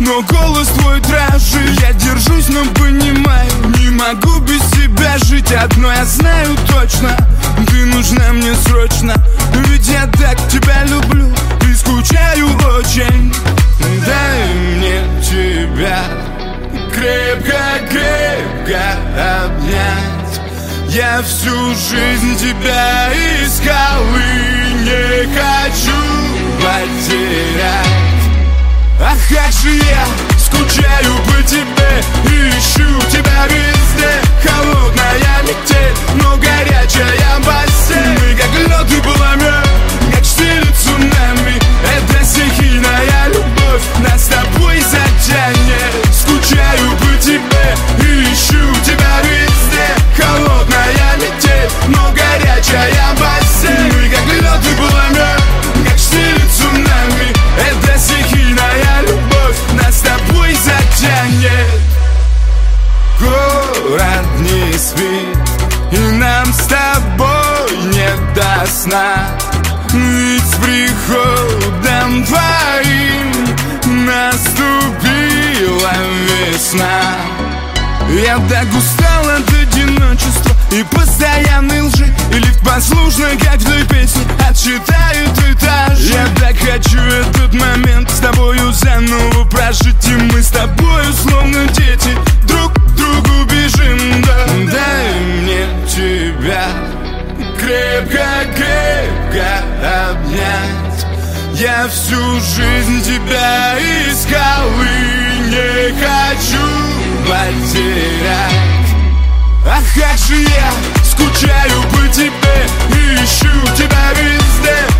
но голос твой дрожит. Я держусь, но понимаю, не могу без тебя жить. Одно я знаю точно, ты нужна мне срочно. Ведь я так тебя люблю и скучаю очень. Дай мне тебя крепко-крепко обнять. Я всю жизнь тебя искал и не хочу потерять. Ах, как же я скучаю по тебе и ищу тебя везде. Холодная метель, но горячая постель. Мы как лед и пламя, как штиль и цунами. Это стихийная любовь, нас с тобой затянет. Скучаю по тебе и ищу тебя везде. Холодная метель, но горячая постель. Мы как лед и пламя, как штиль и цунами. Это стихийная любовь, нас с тобой затянет. Город не спит, и нам с тобой не до сна. Ведь с приходом твоим наступила весна. Я так устал от одиночества и постоянной лжи. И лифт послушно, как в той песне, отсчитает этажи. Я так хочу этот момент с тобою заново прожить. И мы с тобою словно дети друг к другу бежим, да. Дай мне тебя крепко-крепко обнять. Я всю жизнь тебя искал и не хочу потерять. Ах, как же я скучаю по тебе и ищу тебя везде.